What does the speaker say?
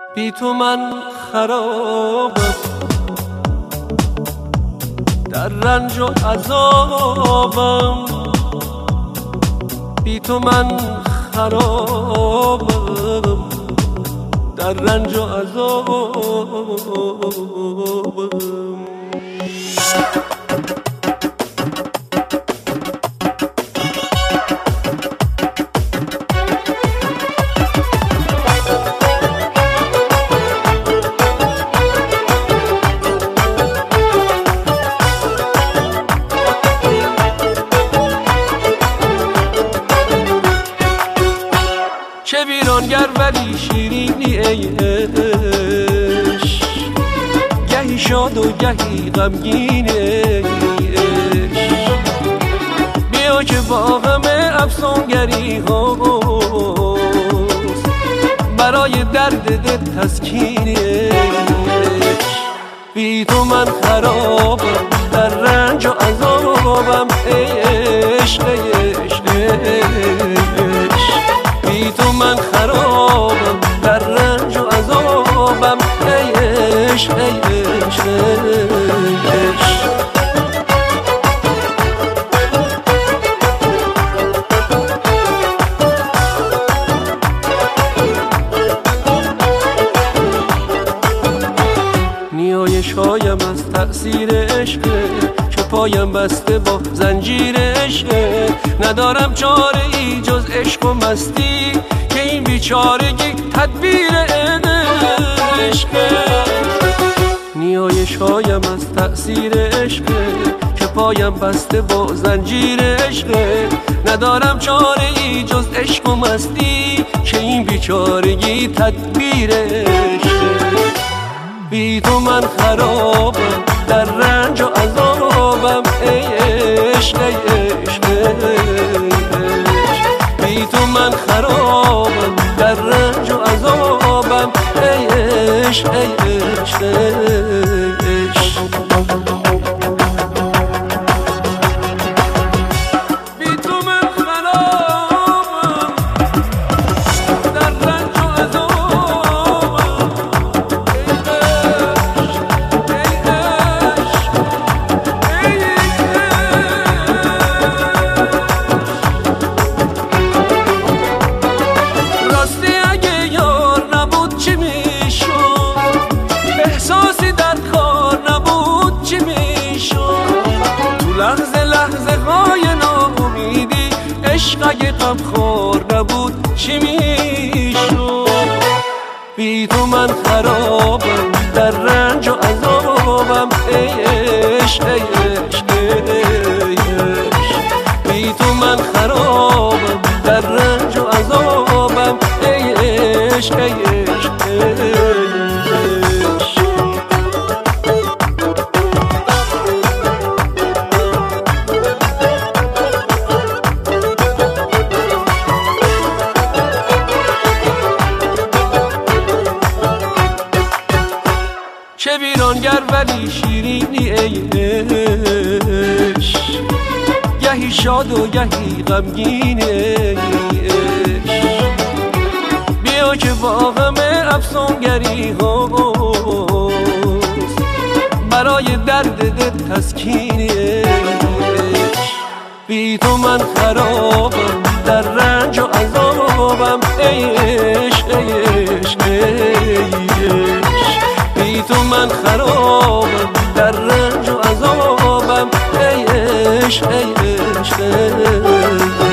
بی تو من خرابم، در رنج و عذابم. بی تو من خرابم، در رنج و عذابم. چه ویرانگر ولی شیرینی ای عشق، گهی شاد و گهی غمگین ای عشق. بیا که با همه افسونگری هاست، برای درد دل تسکین ای عشق. بی تو من خرابم، در رنج و عذابم ای عشق ای عشق ای عشق. بی تو من خرابم، در رنج و عذابم ای عشق ای عشق ای عشق. نیایش‌هایم از تأثیر عشق، که پایم بسته با زنجیر عشق. ندارم چاره ای جز عشق و مستی، که این بیچارگی تدبیر عشق. نیایش‌هایم از تأثیر عشق، که پایم بسته با زنجیر عشق. ندارم چاره ای جز عشق و مستی، که این بیچارگی تدبیر عشق. بی تو من خرابم، در رنج و عذابم ای عشق ای عشق ای عشق. بی تو من خرابم، در رنج و عذابم ای عشق ای عشق ای عشق. عشق اگه غمخوار نبود چی میشد؟ بی تو من خرابم، در رنج و عذابم ای عشق ای عشق ای عشق. بی تو من خرابم، در رنج و عذابم ای عشق ای عشق ای عشق. چه ویرانگر ولی شیرینی ای عشق، گهی شاد و گهی غمگین ای عشق. بیا که با همه افسونگری هاست، برای درد دل تسکین ای عشق. بی تو من خرابم، در رنج و عذابم ای عشق ای عشق ای عشق. بی تو من خرابم، در رنج و عذابم ای عشق ای عشق ای عشق.